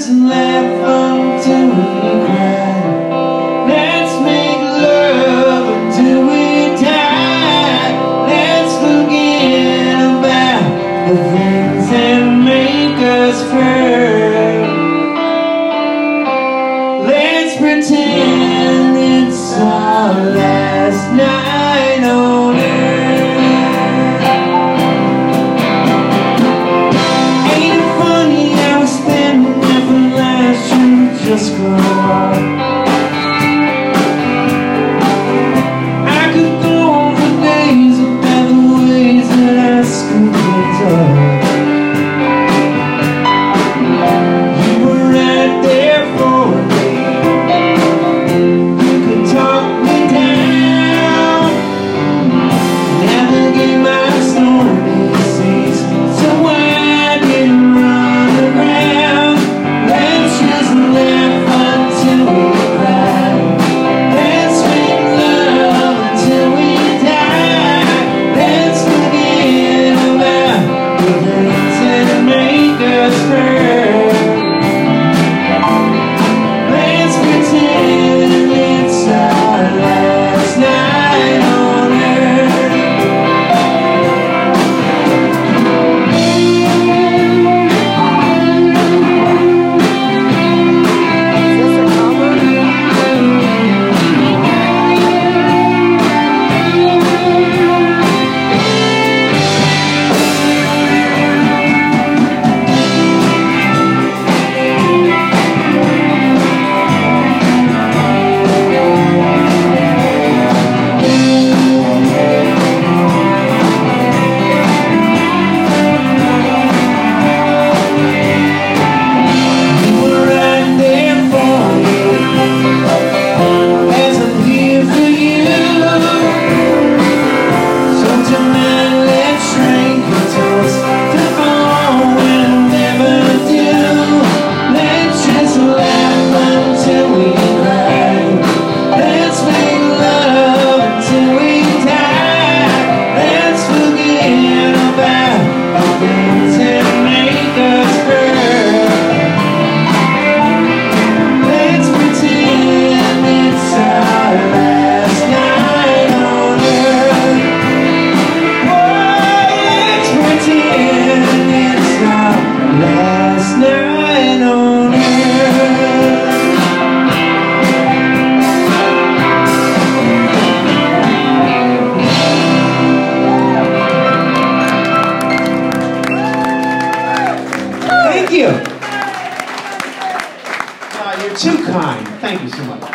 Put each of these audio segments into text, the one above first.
laugh until we cry. Let's make love until we die. Let's forget about the things that make us firm. Let's pretend it's our last night on earth. Ain't it funny how we spend different lives trying to just go on? I could go on for days about the ways that I screwed things up. You were right there for me. You could talk me down, navigate my stormy seas, so I didn't run around. Let's just laugh until we cry. Let's make love until we die. Let's forget about the things that make us hurt. Let's pretend it's our last night on earth. You were right there for me, as I'm here for you. So tonight let's drink a toast to all we'll never do. Let's just laugh until we cry. Let's make love until we die. Let's forget about the things that make us hurt. Let's pretend it's our last night on earth. Whoa, let's pretend it's our last night on earth. Thank you. You're too kind. Thank you so much.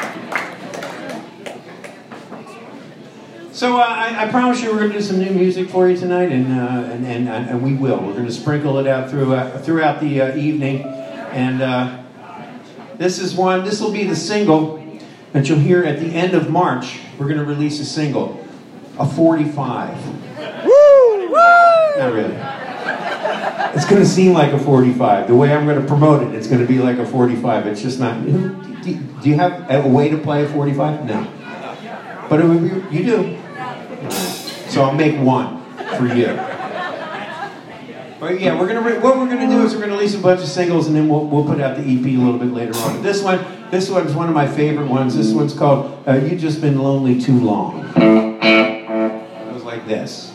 So I promise you we're going to do some new music for you tonight, and we will. We're going to sprinkle it out throughout the evening, and this will be the single that you'll hear at the end of March. We're going to release a single, a 45. Woo! Not really. It's going to seem like a 45. The way I'm going to promote it, it's going to be like a 45. It's just not. Do you have a way to play a 45? No. But it would be, you do. So I'll make one for you. But yeah, what we're gonna do is we're gonna release a bunch of singles, and then we'll put out the EP a little bit later on. This one's one of my favorite ones. This one's called "You've Just Been Lonely Too Long." It goes like this.